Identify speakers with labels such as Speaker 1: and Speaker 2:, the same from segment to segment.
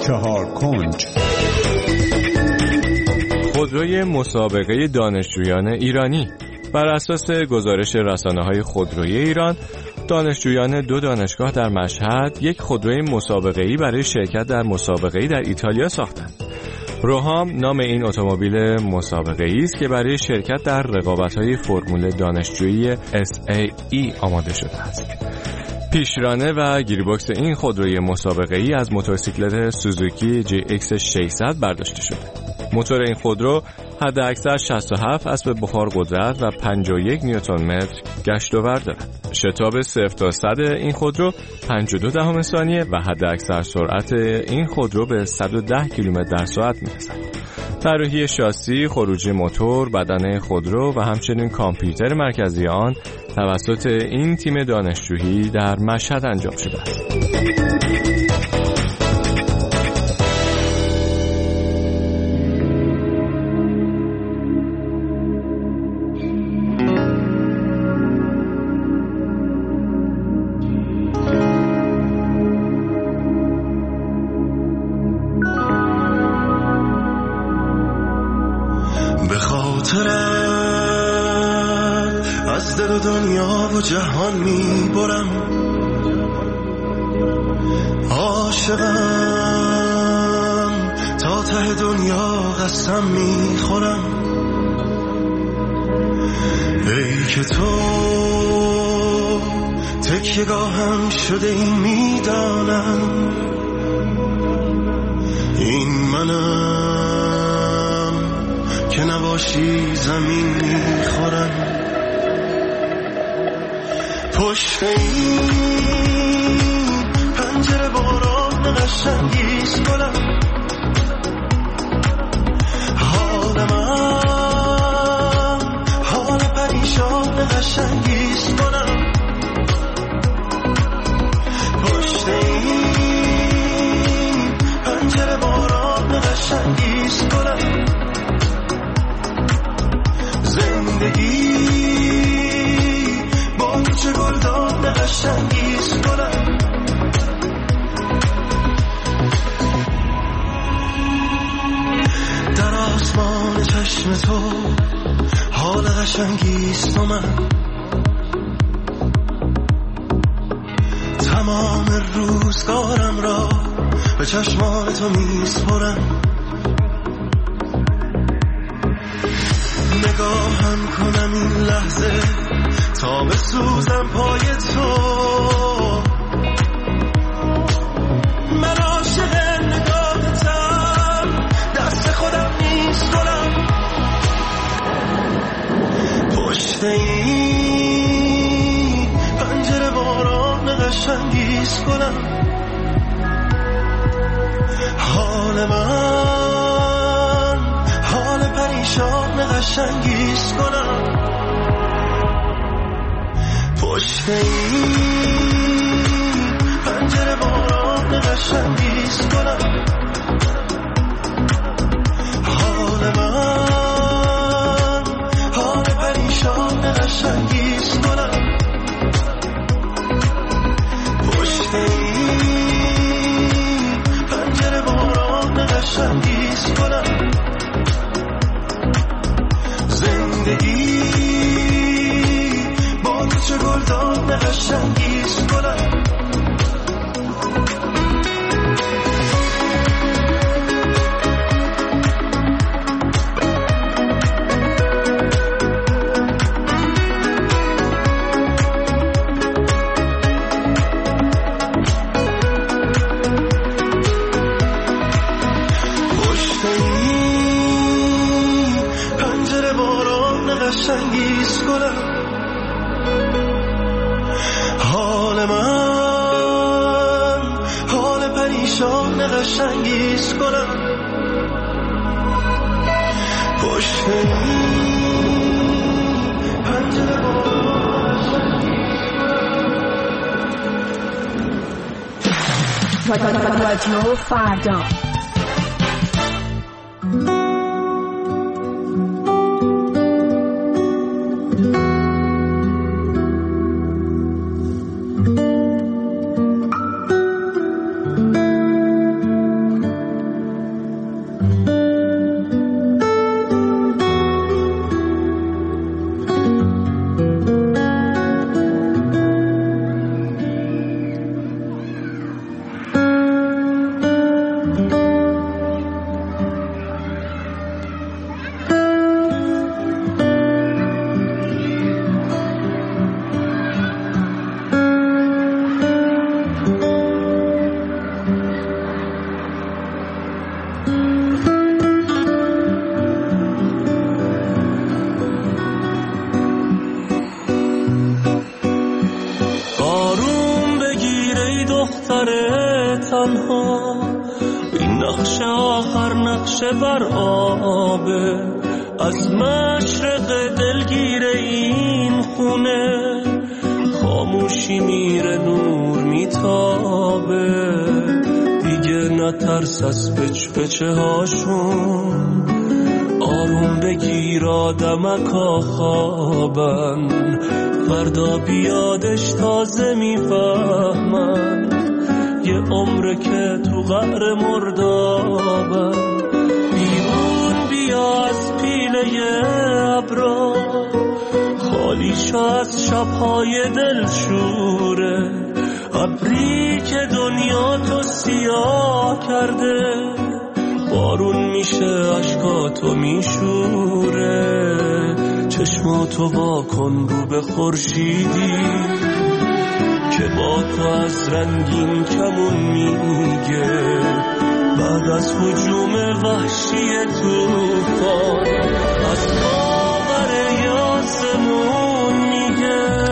Speaker 1: 4 کنج.
Speaker 2: خودروی مسابقه دانشجویان ایرانی. بر اساس گزارش رسانه‌های خودروی ایران، دانشجویان 2 دانشگاه در مشهد یک خودروی مسابقه‌ای برای شرکت در مسابقه‌ای در ایتالیا ساختند. روهام نام این اتومبیل مسابقه‌ای است که برای شرکت در رقابت‌های فرمول دانشجویی SAE آماده شده است. پیشرانه و گیربکس این خودروی مسابقه‌ای از موتورسیکلت سوزوکی GX 600 برداشته شده. موتور این خودرو حداکثر 67 اسب بخار قدرت و 51 نیوتن متر گشت و ور دارد. شتاب 0 تا 100 این خودرو 52 ثانیه و حداکثر سرعت این خودرو به 110 کیلومتر در ساعت میرسد. طراحی شاسی، خروجی موتور، بدنه خودرو و همچنین کامپیوتر مرکزی آن توسط این تیم دانشجویی در مشهد انجام شده است.
Speaker 3: از دل و دنیا و جهان میبرم، عاشقم تا ته دنیا قسم میخورم. ای که تو تکیه‌گاهم شده این میدانم، این منم که نباشی زمین میخورم. پشت این پنجره باران قشنگیست گلم، حال من حال پریشان قشنگیست گلم. پشت این پنجره باران قشنگیست گلم. زندگی با چه گلدان قشنگیست گلم. در آسمان چشم تو حال قشنگیست و من تمام روزگارم را به چشمان تو میسپرم. نگاهم کنم این لحظه تا بسوزم پای تو. من عاشق نگاهتم، دست خودم نیست گلم. پشت این پنجره باران قشنگیست گلم. حال من حال پریشان قشنگیست گلم. پشت این پنجره باران قشنگیست گلم. حال من حال پریشان قشنگیست گلم. پشت این پنجره باران قشنگیست گلم. زندگی با چه گلدان قشنگیست گلم. پشت این پنجره باران قشنگیست گلم. حال من حال پریشان قشنگیست گلم. پشت این پنجره باران
Speaker 4: رادیو فردا.
Speaker 3: این نقشه آخر نقشه بر آبه، از مشرق دلگیر این خونه خاموشی میره نور میتابه، دیگه نترس از پچه هاشون، آروم بگیر آدمکا خوابن، فردا بیادش تازه میفهمن، یه عمره که تو قعر مردابن، بیرون بیا از پیله ابرا، خالی شو از شبهای دلشوره، ابری که دنیا تو سیاه کرده، بارون میشه اشکاتو میشوره، چشماتو واکن رو به خورشیدی که با تو از رنگین کمون میگه، بعد از هجوم وحشی طوفان از باور آسمون میگه.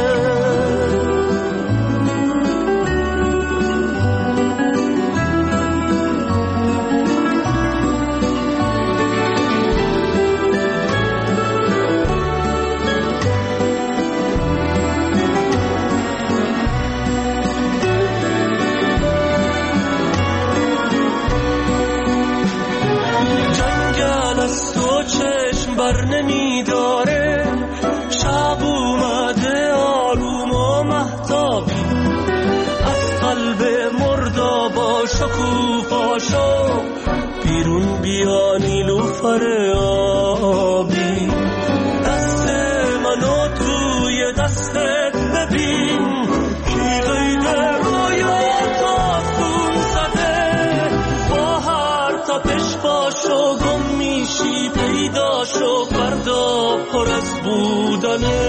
Speaker 3: چشم بر نمیداره، شب اومده آروم و مهتابی، از قلب مردابا شکوفاشو بیرون بیا نیلوفر آبی، دست منو توی دستت ببین، کی قید رویات آسون زده، با هر تپش باشو گم میشی، پیداشو فردا پر از بودنه،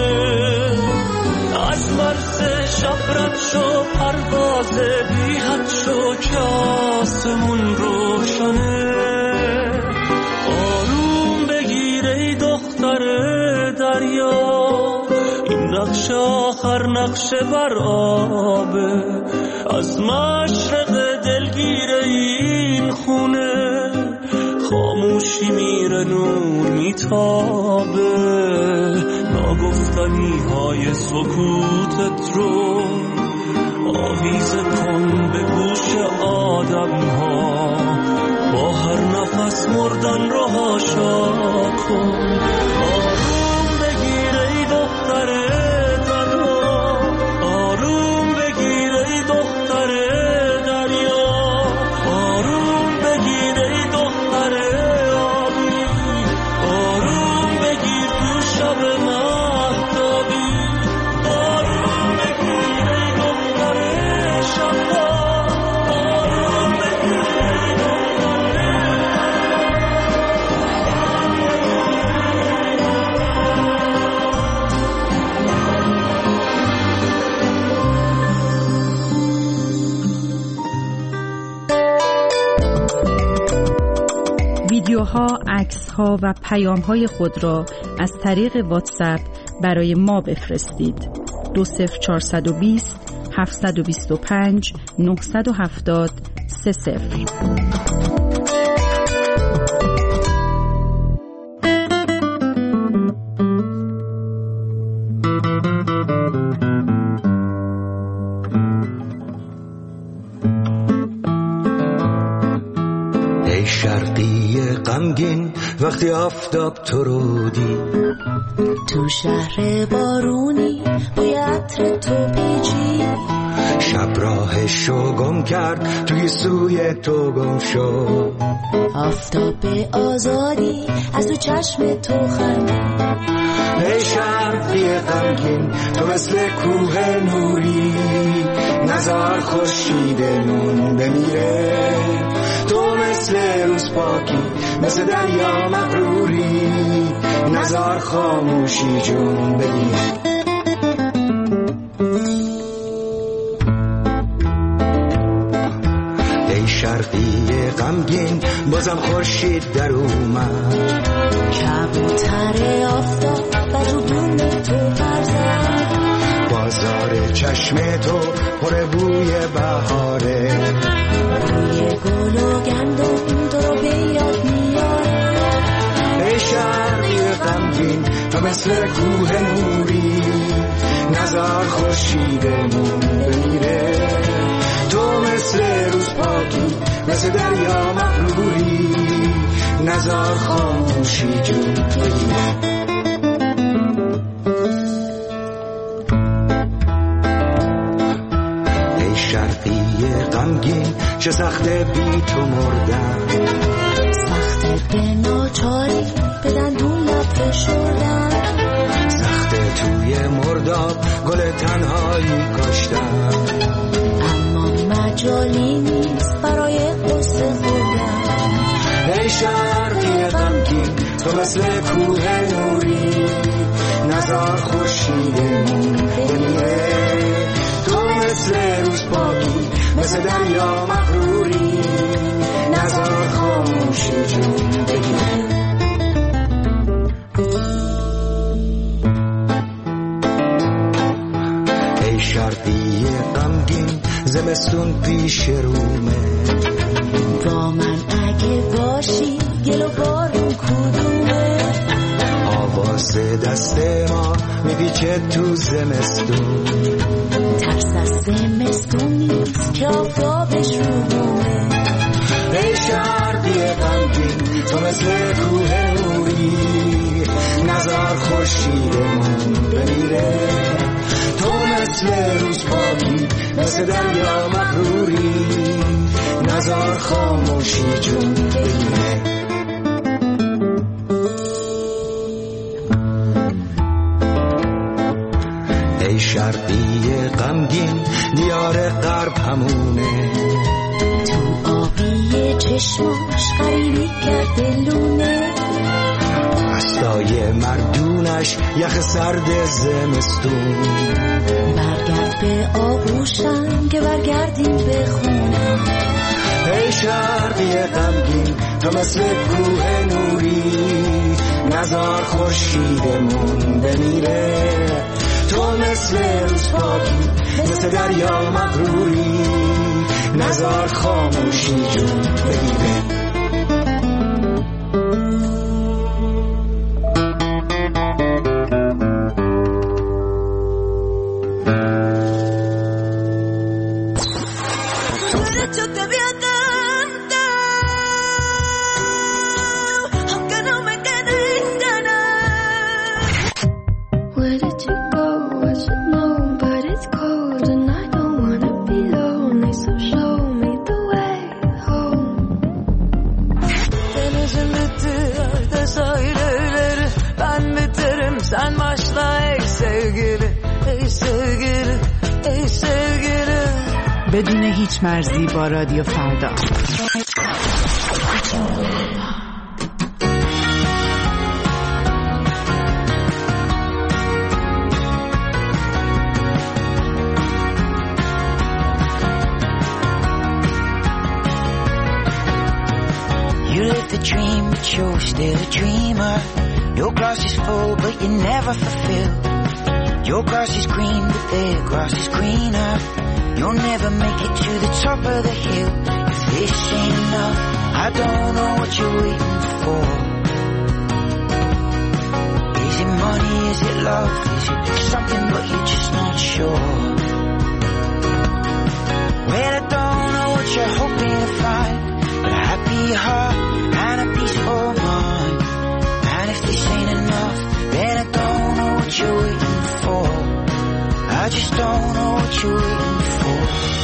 Speaker 3: از مرز شب رد شو پرواز بی حد شو که آسمون روشنه، آروم بگیر ای دختر دریا، این نقشه آخر نقشه بر آبه، از مشرق دلگیر این خونه خاموشی میره نور میتابه، ناگفتنی های سکوتت رو آویزه کن به گوش آدم ها، با هر نفس مردن رو هاشا کن، آروم بگیر ای دختر تنها، آروم بگیر ای دختر دریا، آروم بگیر ای دختر آبی، آروم بگیر تو شب مهتابی، آروم بگیر ای دختر شبا، آروم بگیر ای
Speaker 1: ویدیوها، عکس‌ها و پیام‌های خود را از طریق واتساپ برای ما بفرستید. 20420 725 970 30.
Speaker 5: ای شرقی غمگین وقتی آفتاب تو رو دید،
Speaker 6: تو شهر بارونی بوی عطر تو پیچی،
Speaker 5: شب راهشو گم کرد توی سوی تو گم شد،
Speaker 6: آفتاب آزادی از تو چشم تو خندید.
Speaker 5: ای شرقی غمگین تو مثل کوه نوری، نزار خورشید نون بمیره، پاکی مثل دریا مغروری نزار خاموشی جون بگیر ای شرقی غمگین بازم خورشید در اومد
Speaker 6: کبوتر آفتاب و دودون تو برزد
Speaker 5: بازار چشم تو پر بوی بهاره
Speaker 6: بوی گل و گندم تو رو به یاد میاره
Speaker 5: ای شرقی غمگین تو مثل کوه نوری نزار خورشیدمون بمیره تو مثل روز پاکی مثل دریا مغروری نزار خاموشی جون بگیره ای شرقی غمگین چه سخته بی تو مردن
Speaker 6: سخته به ناچاری به دندون لب فشردن
Speaker 5: سخته توی مرداب گل تنهایی کاشتن
Speaker 6: اما مجالی نیست برای قصه خوردن
Speaker 5: ای شرقی غمگین تو مثل کوه نوری نزار خورشیدمون بمیره تو مثل روز پاکی مثل دریا مغروری نزار خاموشی جون بگیره ای شرقی غمگین زمستون پیش رومه
Speaker 6: با من اگه باشی گل و بارون کدومه
Speaker 5: آواز دست ما میپیچه تو زمستون
Speaker 6: ترس از زمستون نیست که آفتابش رو بومه
Speaker 5: ای شرقی غمگین تو مثل کوه نوری نزار خورشیدمون بمیره تو مثل روز پاکی مثل دریا مغروری نزار خاموشی جون بگیره ای شرقی غمگین دیار غرب همونه
Speaker 6: تو آبی چشماش غریبی کرده لونه
Speaker 5: دستای مردونش یخ سرد زمستون
Speaker 6: برگرد به آغوشم که برگردیم به خونه
Speaker 5: ای شرقی غمگین تو مثل کوه نوری نزار خورشیدمون بمیره تو مثل روز پاکی مثل دریا مغروری نزار خاموشی جون بگیره
Speaker 1: بدون هیچ مرزی با رادیو فردا.
Speaker 7: You live the dream, but you're still a dreamer. Your glass is full, but you never fulfill. Your grass is green, but their grass is greener. You'll never make it to the top of the hill. If this ain't enough, I don't know what you're waiting for. Is it money, is it love, is it something but you're just not sure? Well, I don't know what you're hoping to find, but a happy heart and a peaceful mind. And if this ain't enough, then I don't know what you're waiting for. I just don't know what you're waiting for.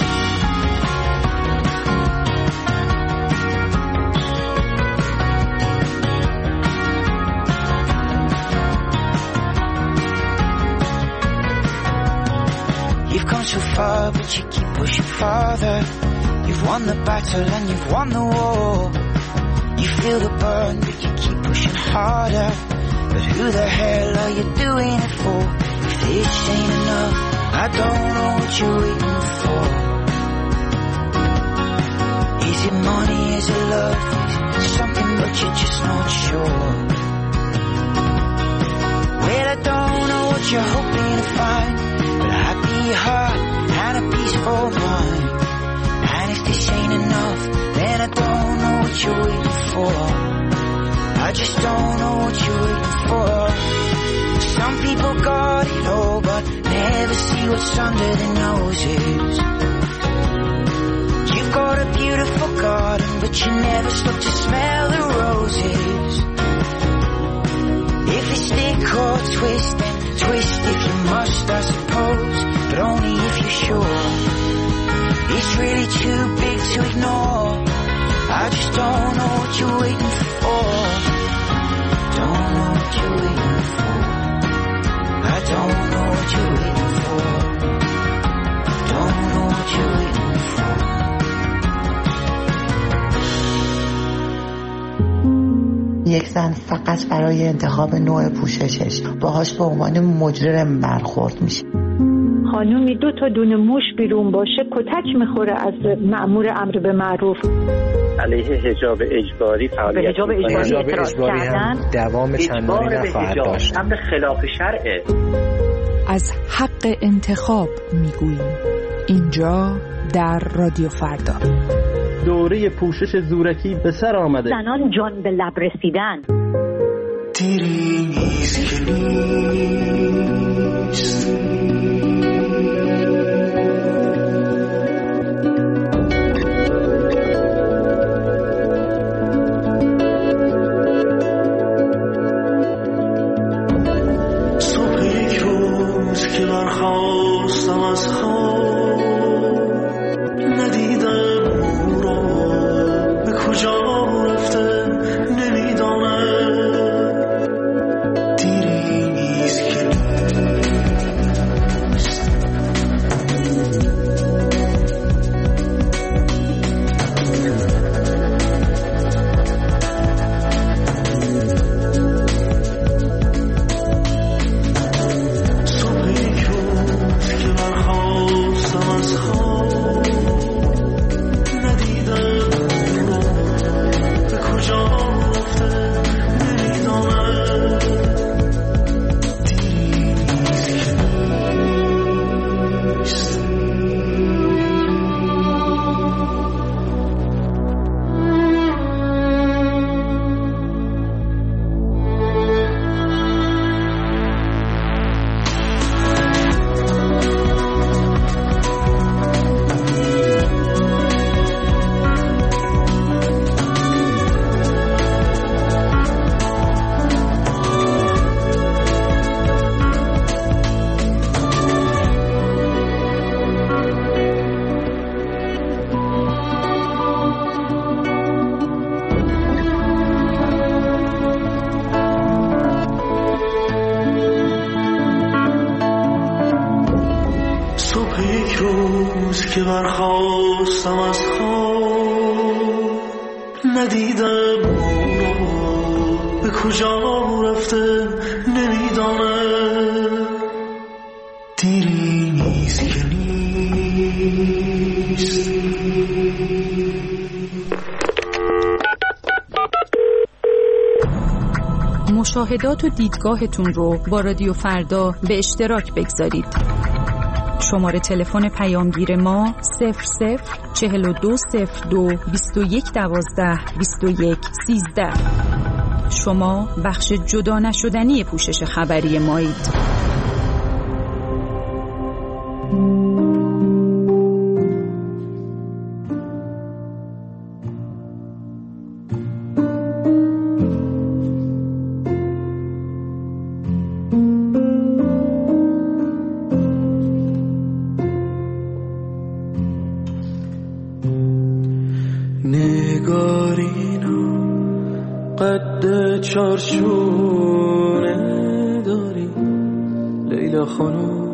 Speaker 7: You've come so far, but you keep pushing farther. You've won the battle and you've won the war. You feel the burn, but you keep pushing harder. But who the hell are you doing it for? If this ain't enough, I don't know what you're waiting for. Is it money, is it love, is it something but you're just not sure? Well, I don't know what you're hoping to find, but a happy heart and a peaceful mind. And if this ain't enough, then I don't know what you're waiting for. I just don't know what you're waiting for. Some people got it all, but never see what's under their noses. You've got a beautiful garden, but you never stop to smell the roses. If it's stick or twist, then twist if you must, I suppose, but only if you're sure. It's really too big to ignore. I just don't know what you're waiting for. Don't know what you're waiting for. I don't know what you're waiting for. Don't know what you're waiting for.
Speaker 8: یک زن فقط برای انتخاب نوع پوششش باهاش به عنوان مجرم برخورد میشه.
Speaker 9: خانومی 2 تا دونه موش بیرون باشه کتک میخوره از مأمور امر به معروف.
Speaker 10: علیه حجاب اجباری فعالیت
Speaker 9: حجاب اجباری
Speaker 10: هم
Speaker 11: دوام چندانی نخواهد داشت.
Speaker 10: امر خلاف شرعه.
Speaker 1: از حق انتخاب میگوییم اینجا در رادیو فردا.
Speaker 12: دوره پوشش زورکی به سر آمده.
Speaker 9: زنان جان به لب رسیدن.
Speaker 5: دیری نیست که نیست.
Speaker 3: صبح یک روز که برخواستم از خواب ندیدم او را به کجا رفته نمیدانم. دیری نیست که نیست. صبح یک روز که برخواستم از خواب ندیدم او را به کجا رفته نمیدانم. دیری نیست که نیست. صبح یک روز که برخواستم از خواب ندیدم او را به کجا رفته نمیدانم. دیری نیست که نیست.
Speaker 1: مشاهدات و دیدگاهتون رو با رادیو فردا به اشتراک بگذارید. شماره تلفن پیامگیر ما 00420221122113. شما بخش جدا نشدنی پوشش خبری مایید.
Speaker 3: نگارینا قد چارچونه داری لیلا خانم،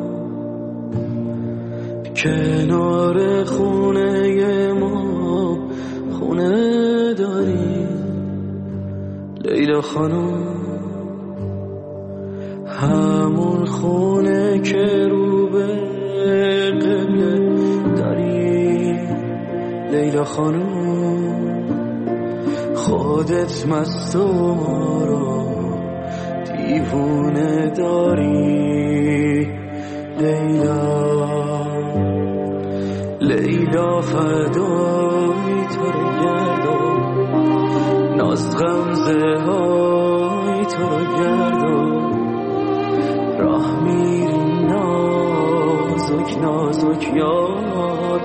Speaker 3: کنار خونه ما خونه داری. لیلا خانم، همون خونه که رو به قبله داری. لیلا خانم خودت مست و ما رو دیوونه داری. لیلا فدای تو رو گردم، ناز غمزه های تو رو گردم، راه میری نازک نازک یار.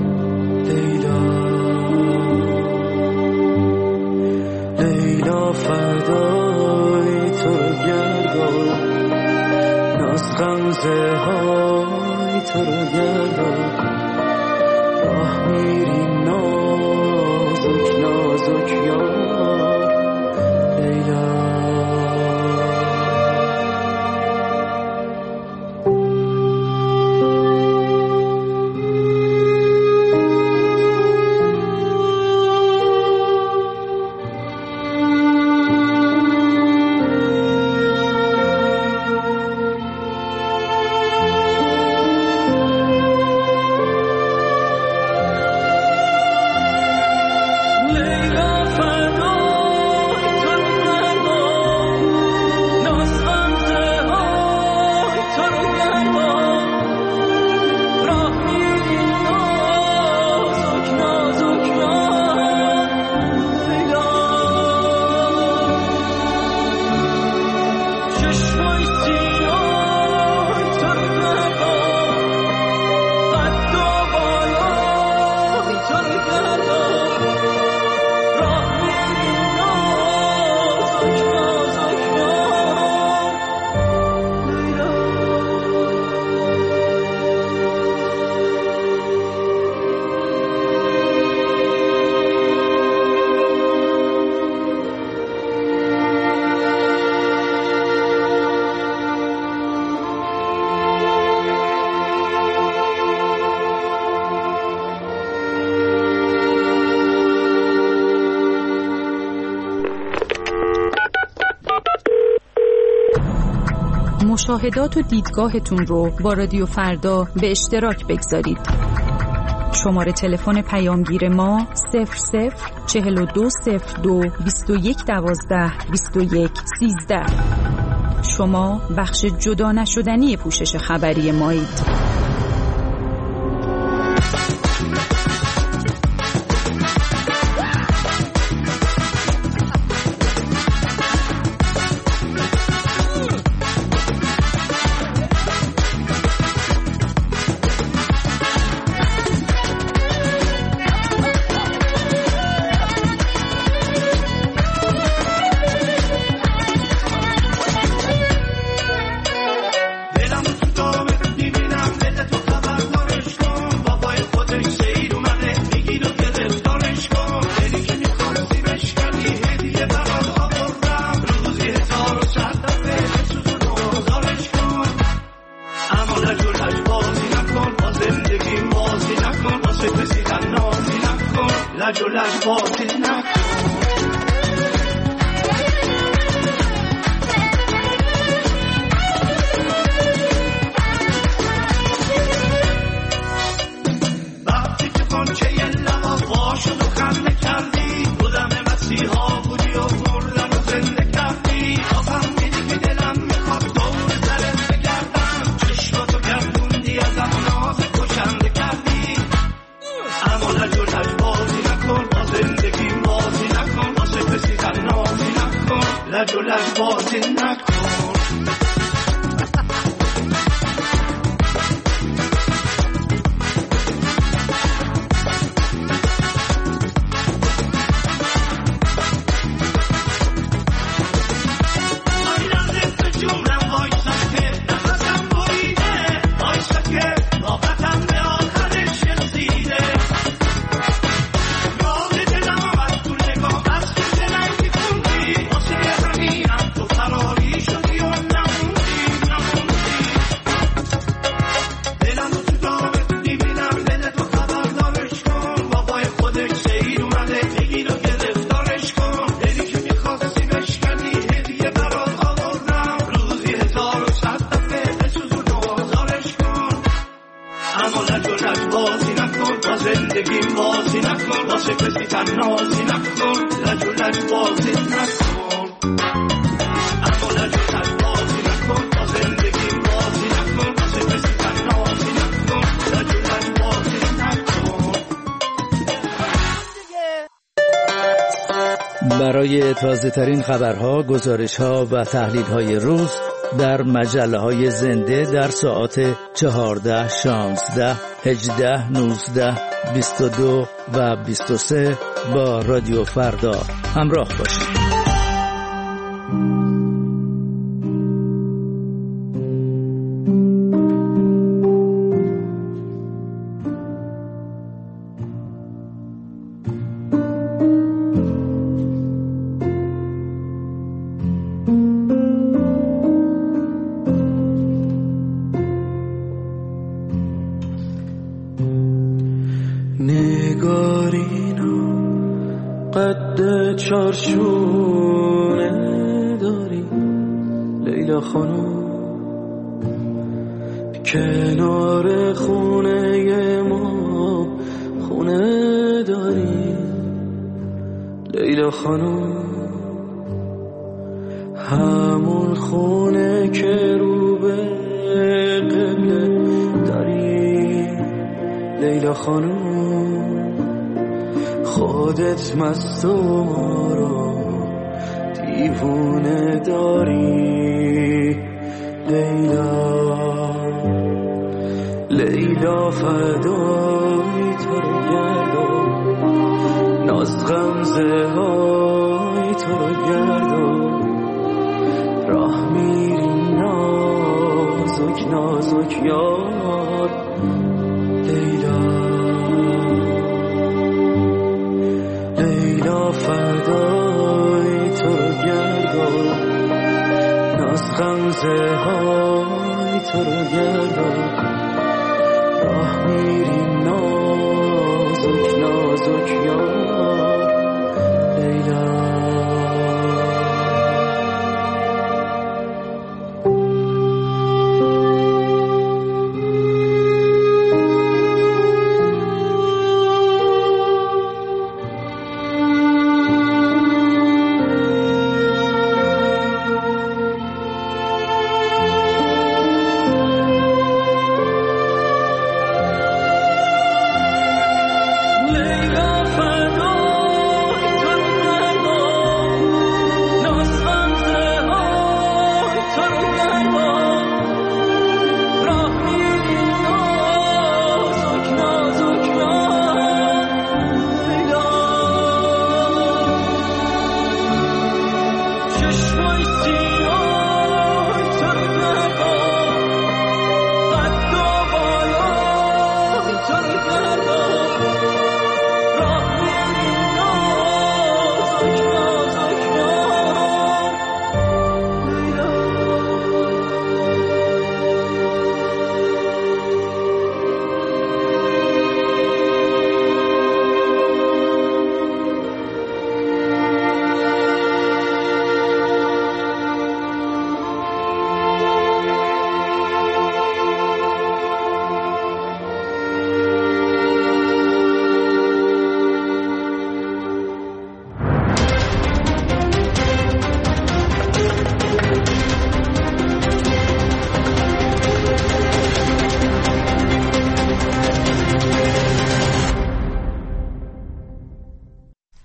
Speaker 3: لیلا فدای تو رو گردم، ناز غمزه های تو رو گردم، راه میری نازک نازک یار. لیلا
Speaker 1: مشاهدات و دیدگاهتون رو با رادیو فردا به اشتراک بگذارید. شماره تلفن پیامگیر ما 004202 2112 2113. شما بخش جدا نشدنی پوشش خبری مایید.
Speaker 3: واسه کسی تنازی نکن لج و لج بازی نکن اما لج و لج بازی نکن با زندگی بازی نکن واسه کسی تنازی نکن لج و لج بازی نکن.
Speaker 13: برای تازه ترین خبرها، گزارشها و تحلیل های روز در مجله های زنده در ساعات 14, 16, 18, 19, 22 و 23 با رادیو فردا همراه باشید.
Speaker 3: قد چارشونه داری لیلا خانم کنار خونه ما خونه داری لیلا خانم همون خونه که رو به قبله داری لیلا خانم خودت مست و ما رو دیوونه داری لیلا لیلا فدای تو رو گردم ناز غمزه های تو رو گردم راه میری نازک نازک یار لیلا لیلا فدای تو رو گردم ناز غمزه های تو رو گردم راه میری نازک نازک یار